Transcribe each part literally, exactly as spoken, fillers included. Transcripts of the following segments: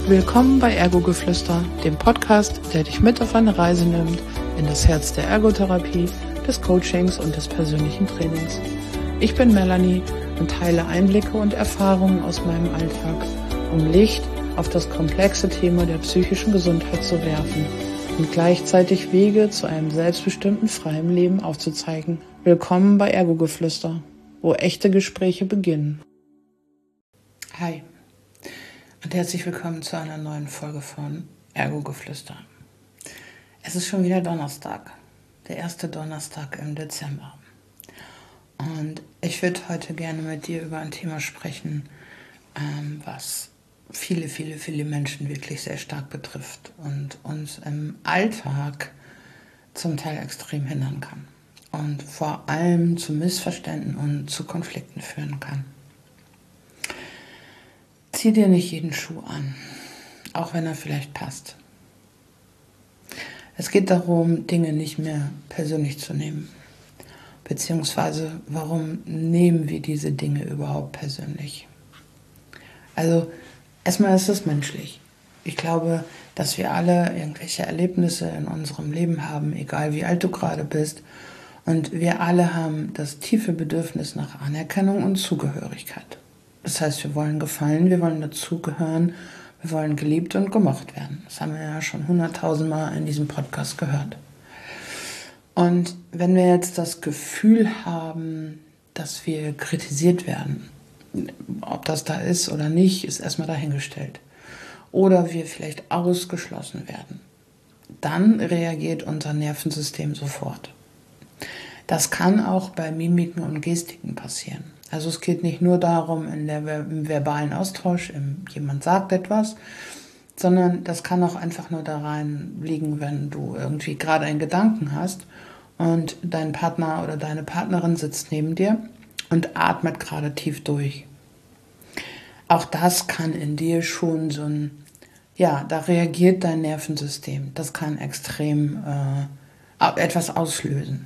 Willkommen bei Ergo-Geflüster, dem Podcast, der dich mit auf eine Reise nimmt in das Herz der Ergotherapie, des Coachings und des persönlichen Trainings. Ich bin Melanie und teile Einblicke und Erfahrungen aus meinem Alltag, um Licht auf das komplexe Thema der psychischen Gesundheit zu werfen und gleichzeitig Wege zu einem selbstbestimmten, freien Leben aufzuzeigen. Willkommen bei Ergo-Geflüster, wo echte Gespräche beginnen. Hi und herzlich willkommen zu einer neuen Folge von Ergo-Geflüster. Es ist schon wieder Donnerstag, der erste Donnerstag im Dezember. Und ich würde heute gerne mit dir über ein Thema sprechen, ähm, was viele, viele, viele Menschen wirklich sehr stark betrifft und uns im Alltag zum Teil extrem hindern kann und vor allem zu Missverständnissen und zu Konflikten führen kann. Zieh dir nicht jeden Schuh an, auch wenn er vielleicht passt. Es geht darum, Dinge nicht mehr persönlich zu nehmen. Beziehungsweise, warum nehmen wir diese Dinge überhaupt persönlich? Also, erstmal ist es menschlich. Ich glaube, dass wir alle irgendwelche Erlebnisse in unserem Leben haben, egal wie alt du gerade bist. Und wir alle haben das tiefe Bedürfnis nach Anerkennung und Zugehörigkeit. Das heißt, wir wollen gefallen, wir wollen dazugehören, wir wollen geliebt und gemocht werden. Das haben wir ja schon hunderttausendmal in diesem Podcast gehört. Und wenn wir jetzt das Gefühl haben, dass wir kritisiert werden, ob das da ist oder nicht, ist erstmal dahingestellt. Oder wir vielleicht ausgeschlossen werden, dann reagiert unser Nervensystem sofort. Das kann auch bei Mimiken und Gestiken passieren. Also es geht nicht nur darum, in der, im verbalen Austausch, im, jemand sagt etwas, sondern das kann auch einfach nur da rein liegen, wenn du irgendwie gerade einen Gedanken hast und dein Partner oder deine Partnerin sitzt neben dir und atmet gerade tief durch. Auch das kann in dir schon so ein, ja, da reagiert dein Nervensystem. Das kann extrem äh, etwas auslösen.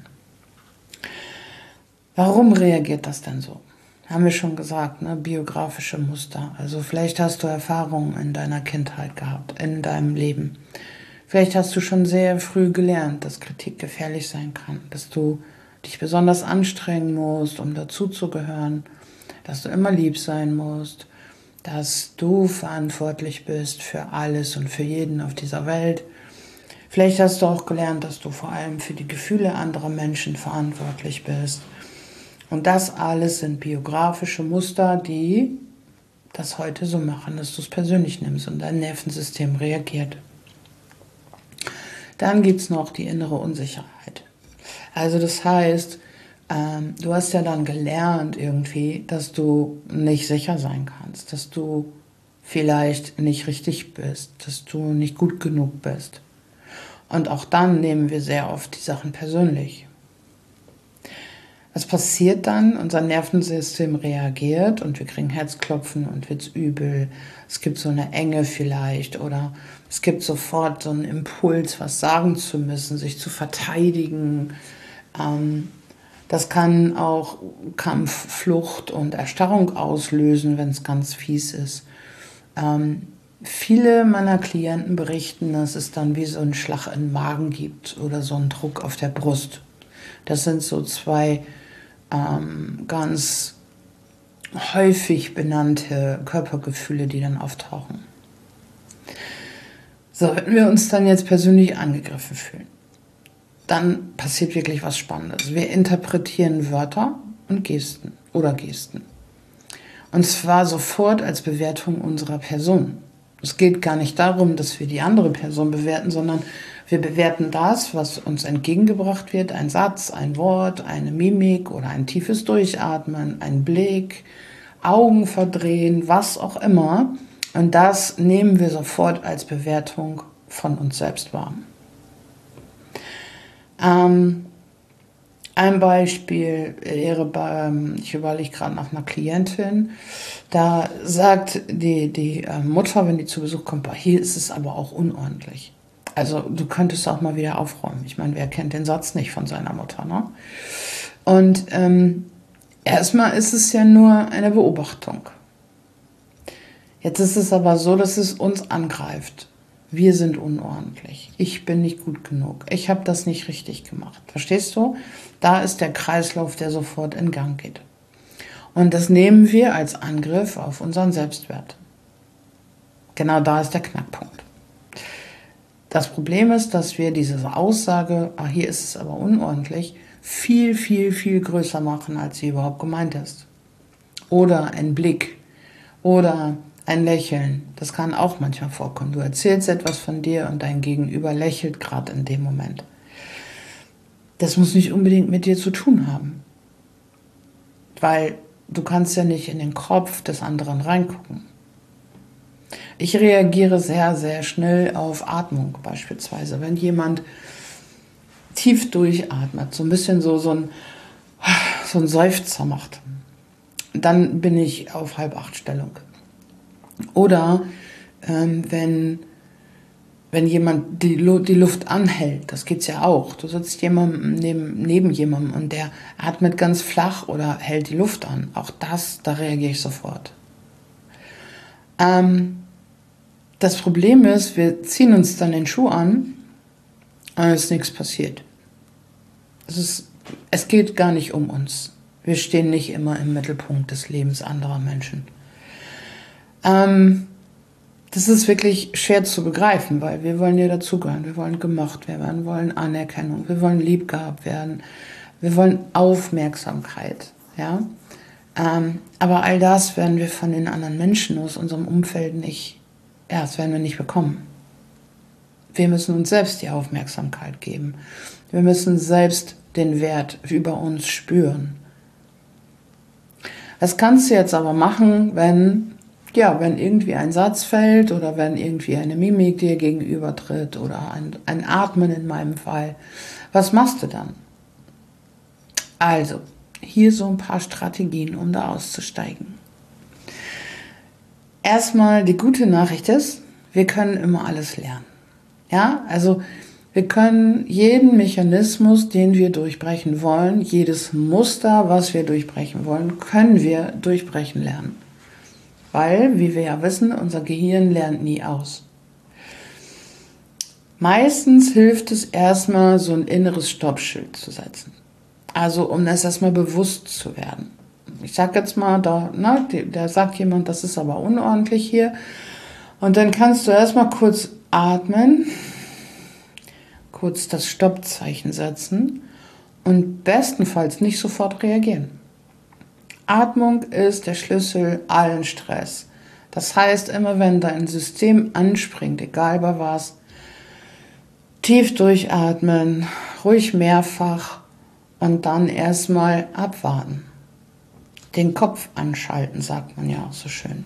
Warum reagiert das denn so? Haben wir schon gesagt, ne? Biografische Muster. Also vielleicht hast du Erfahrungen in deiner Kindheit gehabt, in deinem Leben. Vielleicht hast du schon sehr früh gelernt, dass Kritik gefährlich sein kann, dass du dich besonders anstrengen musst, um dazuzugehören, dass du immer lieb sein musst, dass du verantwortlich bist für alles und für jeden auf dieser Welt. Vielleicht hast du auch gelernt, dass du vor allem für die Gefühle anderer Menschen verantwortlich bist. Und das alles sind biografische Muster, die das heute so machen, dass du es persönlich nimmst und dein Nervensystem reagiert. Dann gibt es noch die innere Unsicherheit. Also das heißt, ähm, du hast ja dann gelernt irgendwie, dass du nicht sicher sein kannst, dass du vielleicht nicht richtig bist, dass du nicht gut genug bist. Und auch dann nehmen wir sehr oft die Sachen persönlich. Was passiert dann? Unser Nervensystem reagiert und wir kriegen Herzklopfen und wird's übel. Es gibt so eine Enge vielleicht oder es gibt sofort so einen Impuls, was sagen zu müssen, sich zu verteidigen. Das kann auch Kampf, Flucht und Erstarrung auslösen, wenn es ganz fies ist. Viele meiner Klienten berichten, dass es dann wie so einen Schlag in den Magen gibt oder so einen Druck auf der Brust. Das sind so zwei ähm, ganz häufig benannte Körpergefühle, die dann auftauchen. So, wenn wir uns dann jetzt persönlich angegriffen fühlen, dann passiert wirklich was Spannendes. Wir interpretieren Wörter und Gesten oder Gesten. Und zwar sofort als Bewertung unserer Person. Es geht gar nicht darum, dass wir die andere Person bewerten, sondern wir bewerten das, was uns entgegengebracht wird, ein Satz, ein Wort, eine Mimik oder ein tiefes Durchatmen, ein Blick, Augen verdrehen, was auch immer. Und das nehmen wir sofort als Bewertung von uns selbst wahr. Ähm, ein Beispiel wäre bei, ich überlege gerade nach einer Klientin, da sagt die, die Mutter, wenn die zu Besuch kommt, boah, hier ist es aber auch unordentlich. Also du könntest auch mal wieder aufräumen. Ich meine, wer kennt den Satz nicht von seiner Mutter, ne? Und ähm, erstmal ist es ja nur eine Beobachtung. Jetzt ist es aber so, dass es uns angreift. Wir sind unordentlich. Ich bin nicht gut genug. Ich habe das nicht richtig gemacht. Verstehst du? Da ist der Kreislauf, der sofort in Gang geht. Und das nehmen wir als Angriff auf unseren Selbstwert. Genau da ist der Knackpunkt. Das Problem ist, dass wir diese Aussage, ah, hier ist es aber unordentlich, viel, viel, viel größer machen, als sie überhaupt gemeint ist. Oder ein Blick oder ein Lächeln. Das kann auch manchmal vorkommen. Du erzählst etwas von dir und dein Gegenüber lächelt gerade in dem Moment. Das muss nicht unbedingt mit dir zu tun haben. Weil du kannst ja nicht in den Kopf des anderen reingucken. Ich reagiere sehr, sehr schnell auf Atmung beispielsweise. Wenn jemand tief durchatmet, so ein bisschen so, so, ein, so ein Seufzer macht, dann bin ich auf Halb-Acht-Stellung. Oder ähm, wenn, wenn jemand die, die Luft anhält, das geht's ja auch. Du sitzt jemandem neben, neben jemandem und der atmet ganz flach oder hält die Luft an. Auch das, da reagiere ich sofort. Ähm, das Problem ist, wir ziehen uns dann den Schuh an und es ist nichts passiert. Es ist, es geht gar nicht um uns. Wir stehen nicht immer im Mittelpunkt des Lebens anderer Menschen. Ähm, das ist wirklich schwer zu begreifen, weil wir wollen ja dazugehören. Wir wollen gemocht werden, wir wollen Anerkennung, wir wollen lieb gehabt werden, wir wollen Aufmerksamkeit. Ja? Ähm, aber all das werden wir von den anderen Menschen aus unserem Umfeld nicht, ja, das werden wir nicht bekommen. Wir müssen uns selbst die Aufmerksamkeit geben. Wir müssen selbst den Wert über uns spüren. Das kannst du jetzt aber machen, wenn, ja, wenn irgendwie ein Satz fällt oder wenn irgendwie eine Mimik dir gegenübertritt oder ein, ein Atmen in meinem Fall. Was machst du dann? Also, hier so ein paar Strategien, um da auszusteigen. Erstmal, die gute Nachricht ist, wir können immer alles lernen. Ja, also wir können jeden Mechanismus, den wir durchbrechen wollen, jedes Muster, was wir durchbrechen wollen, können wir durchbrechen lernen. Weil, wie wir ja wissen, unser Gehirn lernt nie aus. Meistens hilft es erstmal, so ein inneres Stoppschild zu setzen. Also um das erstmal bewusst zu werden. Ich sag jetzt mal, da, na, da sagt jemand, das ist aber unordentlich hier. Und dann kannst du erstmal kurz atmen, kurz das Stoppzeichen setzen und bestenfalls nicht sofort reagieren. Atmung ist der Schlüssel allen Stress. Das heißt, immer wenn dein System anspringt, egal bei was, tief durchatmen, ruhig mehrfach und dann erstmal abwarten. Den Kopf anschalten, sagt man ja auch so schön.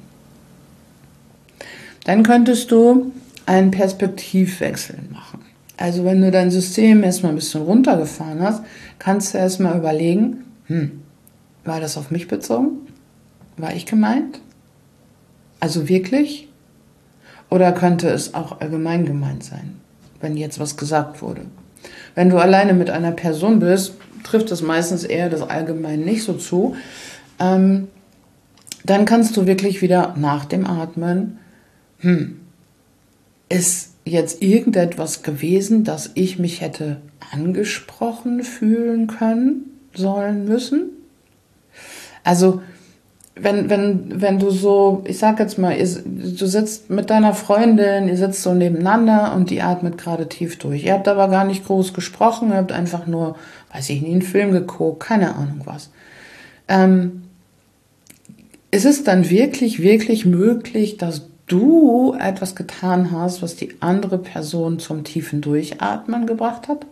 Dann könntest du einen Perspektivwechsel machen. Also wenn du dein System erstmal ein bisschen runtergefahren hast, kannst du erstmal überlegen, hm, war das auf mich bezogen? War ich gemeint? Also wirklich? Oder könnte es auch allgemein gemeint sein, wenn jetzt was gesagt wurde? Wenn du alleine mit einer Person bist, trifft es meistens eher das Allgemein nicht so zu. Ähm, dann kannst du wirklich wieder nach dem Atmen, hm, ist jetzt irgendetwas gewesen, dass ich mich hätte angesprochen fühlen können, sollen, müssen? Also, wenn, wenn, wenn du so, ich sag jetzt mal, du sitzt mit deiner Freundin, ihr sitzt so nebeneinander und die atmet gerade tief durch. Ihr habt aber gar nicht groß gesprochen, ihr habt einfach nur, weiß ich nicht, einen Film geguckt, keine Ahnung was. Ähm, ist es dann wirklich, wirklich möglich, dass du etwas getan hast, was die andere Person zum tiefen Durchatmen gebracht hat?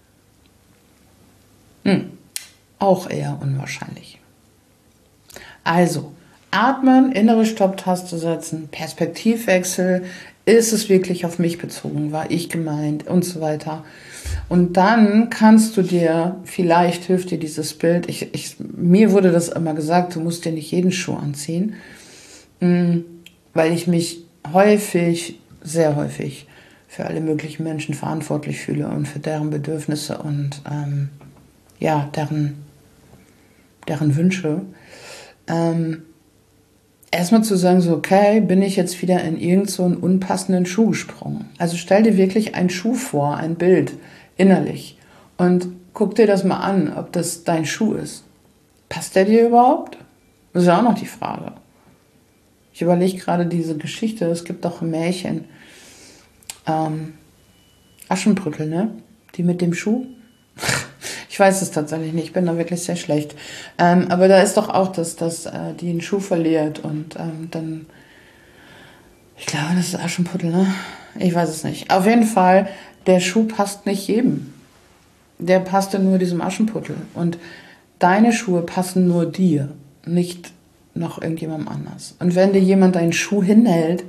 Hm, auch eher unwahrscheinlich. Also, atmen, innere Stopptaste setzen, Perspektivwechsel, ist es wirklich auf mich bezogen, war ich gemeint und so weiter. Und dann kannst du dir, vielleicht hilft dir dieses Bild, ich, ich, mir wurde das immer gesagt, du musst dir nicht jeden Schuh anziehen, weil ich mich häufig, sehr häufig für alle möglichen Menschen verantwortlich fühle und für deren Bedürfnisse und ähm, ja, deren, deren Wünsche. Ähm, erstmal zu sagen, so, okay, bin ich jetzt wieder in irgend so einen unpassenden Schuh gesprungen. Also stell dir wirklich einen Schuh vor, ein Bild, innerlich. Und guck dir das mal an, ob das dein Schuh ist. Passt der dir überhaupt? Das ist ja auch noch die Frage. Ich überlege gerade diese Geschichte, es gibt doch ein Märchen, ähm, Aschenbrödel, ne? Die mit dem Schuh. Ich weiß es tatsächlich nicht, ich bin da wirklich sehr schlecht. Ähm, aber da ist doch auch, dass, dass äh, die einen Schuh verliert und ähm, dann, ich glaube, das ist Aschenputtel, ne? Ich weiß es nicht. Auf jeden Fall, der Schuh passt nicht jedem. Der passte nur diesem Aschenputtel. Und deine Schuhe passen nur dir, nicht noch irgendjemandem anders. Und wenn dir jemand einen Schuh hinhält,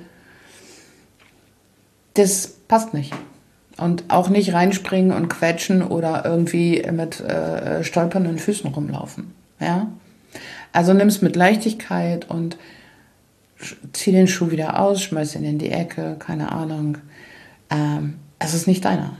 das passt nicht. Und auch nicht reinspringen und quetschen oder irgendwie mit äh, stolpernden Füßen rumlaufen. Ja? Also nimm es mit Leichtigkeit und zieh den Schuh wieder aus, schmeiß ihn in die Ecke, keine Ahnung. Ähm, es ist nicht deiner.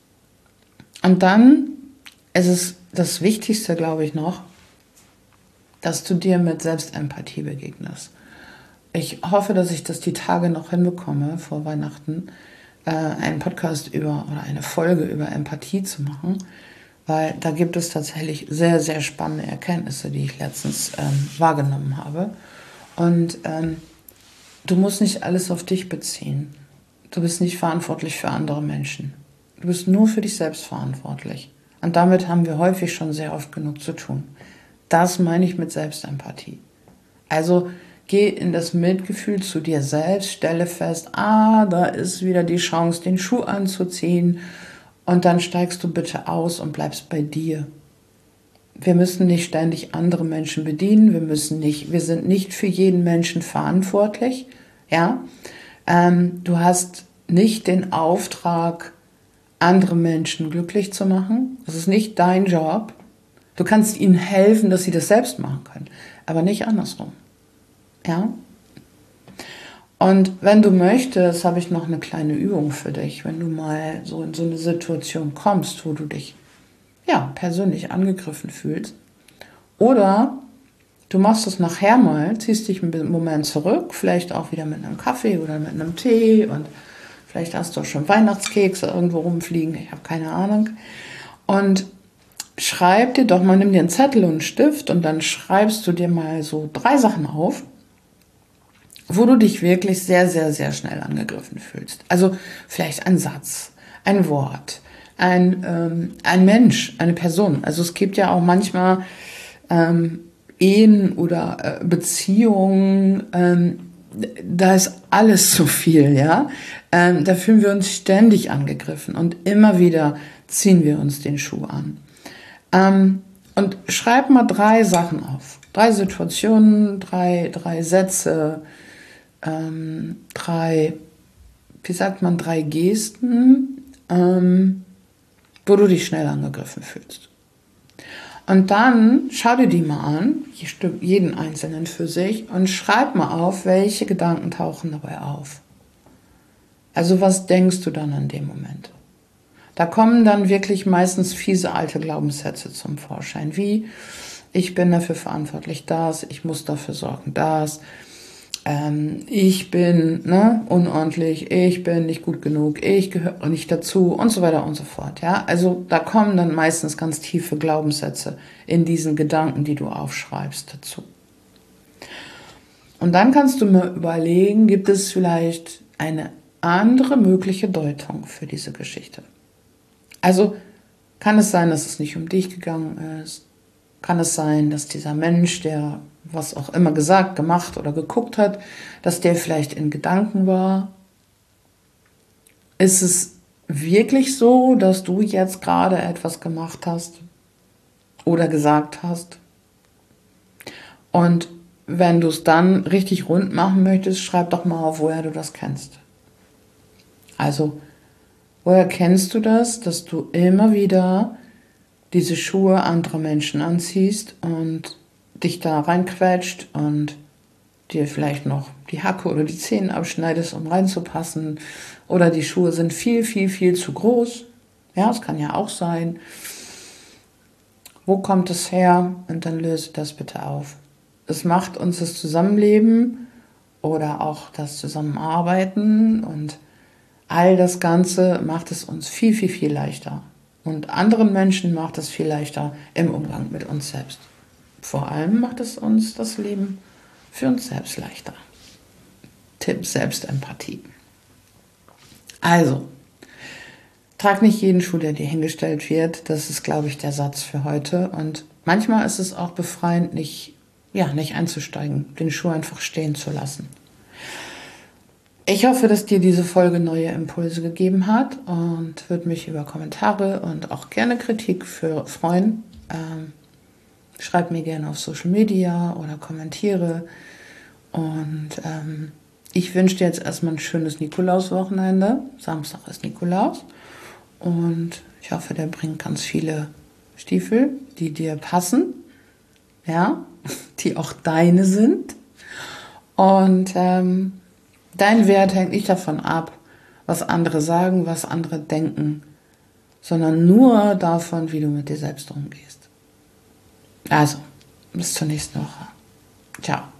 Und dann ist es das Wichtigste, glaube ich, noch, dass du dir mit Selbstempathie begegnest. Ich hoffe, dass ich das die Tage noch hinbekomme, vor Weihnachten, einen Podcast über oder eine Folge über Empathie zu machen, weil da gibt es tatsächlich sehr, sehr spannende Erkenntnisse, die ich letztens ähm, wahrgenommen habe. Und ähm, du musst nicht alles auf dich beziehen. Du bist nicht verantwortlich für andere Menschen. Du bist nur für dich selbst verantwortlich. Und damit haben wir häufig schon sehr oft genug zu tun. Das meine ich mit Selbstempathie. Also geh in das Mitgefühl zu dir selbst, stelle fest, ah, da ist wieder die Chance, den Schuh anzuziehen und dann steigst du bitte aus und bleibst bei dir. Wir müssen nicht ständig andere Menschen bedienen, wir müssen nicht, wir sind nicht für jeden Menschen verantwortlich, ja. Ähm, du hast nicht den Auftrag, andere Menschen glücklich zu machen. Das ist nicht dein Job. Du kannst ihnen helfen, dass sie das selbst machen können, aber nicht andersrum. Ja? Und wenn du möchtest, habe ich noch eine kleine Übung für dich, wenn du mal so in so eine Situation kommst, wo du dich ja persönlich angegriffen fühlst. Oder du machst es nachher mal, ziehst dich einen Moment zurück, vielleicht auch wieder mit einem Kaffee oder mit einem Tee und vielleicht hast du auch schon Weihnachtskekse irgendwo rumfliegen, ich habe keine Ahnung. Und schreib dir doch mal, nimm dir einen Zettel und einen Stift und dann schreibst du dir mal so drei Sachen auf, wo du dich wirklich sehr, sehr, sehr schnell angegriffen fühlst. Also vielleicht ein Satz, ein Wort, ein, ähm, ein Mensch, eine Person. Also es gibt ja auch manchmal ähm, Ehen oder äh, Beziehungen, ähm, da ist alles zu viel, ja. Ähm, da fühlen wir uns ständig angegriffen und immer wieder ziehen wir uns den Schuh an. Ähm, und schreib mal drei Sachen auf. Drei Situationen, drei, drei Sätze, ähm, drei, wie sagt man, drei Gesten, ähm, wo du dich schnell angegriffen fühlst. Und dann schau dir die mal an, jeden einzelnen für sich, und schreib mal auf, welche Gedanken tauchen dabei auf. Also was denkst du dann in dem Moment? Da kommen dann wirklich meistens fiese alte Glaubenssätze zum Vorschein, wie ich bin dafür verantwortlich, das, ich muss dafür sorgen, das, ähm, ich bin ne, unordentlich, ich bin nicht gut genug, ich gehöre nicht dazu und so weiter und so fort. Ja? Also da kommen dann meistens ganz tiefe Glaubenssätze in diesen Gedanken, die du aufschreibst, dazu. Und dann kannst du mir überlegen, gibt es vielleicht eine andere mögliche Deutung für diese Geschichte? Also kann es sein, dass es nicht um dich gegangen ist? Kann es sein, dass dieser Mensch, der was auch immer gesagt, gemacht oder geguckt hat, dass der vielleicht in Gedanken war? Ist es wirklich so, dass du jetzt gerade etwas gemacht hast oder gesagt hast? Und wenn du es dann richtig rund machen möchtest, schreib doch mal auf, woher du das kennst. Also, woher kennst du das, dass du immer wieder diese Schuhe anderer Menschen anziehst und dich da reinquetscht und dir vielleicht noch die Hacke oder die Zehen abschneidest, um reinzupassen, oder die Schuhe sind viel, viel, viel zu groß. Ja, das kann ja auch sein. Wo kommt es her? Und dann löse das bitte auf. Es macht uns das Zusammenleben oder auch das Zusammenarbeiten und all das Ganze macht es uns viel, viel, viel leichter. Und anderen Menschen macht es viel leichter im Umgang mit uns selbst. Vor allem macht es uns das Leben für uns selbst leichter. Tipp Selbstempathie. Also, trag nicht jeden Schuh, der dir hingestellt wird. Das ist, glaube ich, der Satz für heute. Und manchmal ist es auch befreiend, nicht, ja, nicht einzusteigen, den Schuh einfach stehen zu lassen. Ich hoffe, dass dir diese Folge neue Impulse gegeben hat und würde mich über Kommentare und auch gerne Kritik für freuen. Ähm, schreib mir gerne auf Social Media oder kommentiere. Und ähm, ich wünsche dir jetzt erstmal ein schönes Nikolaus-Wochenende. Samstag ist Nikolaus. Und ich hoffe, der bringt ganz viele Stiefel, die dir passen. Ja, die auch deine sind. Und ähm, dein Wert hängt nicht davon ab, was andere sagen, was andere denken, sondern nur davon, wie du mit dir selbst umgehst. Also, bis zur nächsten Woche. Ciao.